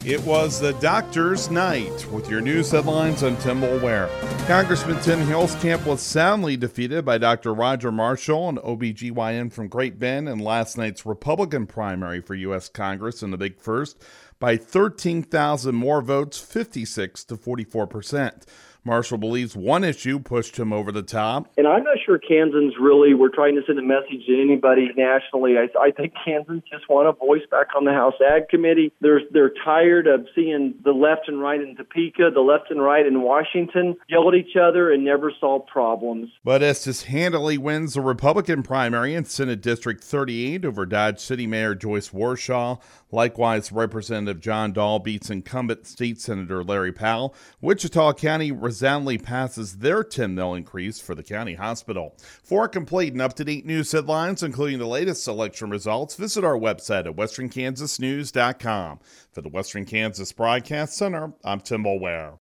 It was the doctor's night. With your news headlines, I'm Tim Mulware. Congressman Tim Huelskamp was soundly defeated by Dr. Roger Marshall, an OBGYN from Great Bend, in last night's Republican primary for U.S. Congress in the Big First by 13,000 more votes, 56 to 44%. Marshall believes one issue pushed him over the top. And I'm not sure Kansans really were trying to send a message to anybody nationally. I think Kansans just want a voice back on the House Ag Committee. They're tired of seeing the left and right in Topeka, the left and right in Washington yell at each other and never solve problems. But Estes handily wins the Republican primary in Senate District 38 over Dodge City Mayor Joyce Warshaw. Likewise, Representative John Dahl beats incumbent State Senator Larry Powell. Wichita County resoundingly passes their $10 million increase for the county hospital. For complete and up-to-date news headlines, including the latest election results, visit our website at westernkansasnews.com. For the Western Kansas Broadcast Center, I'm Tim Mulware.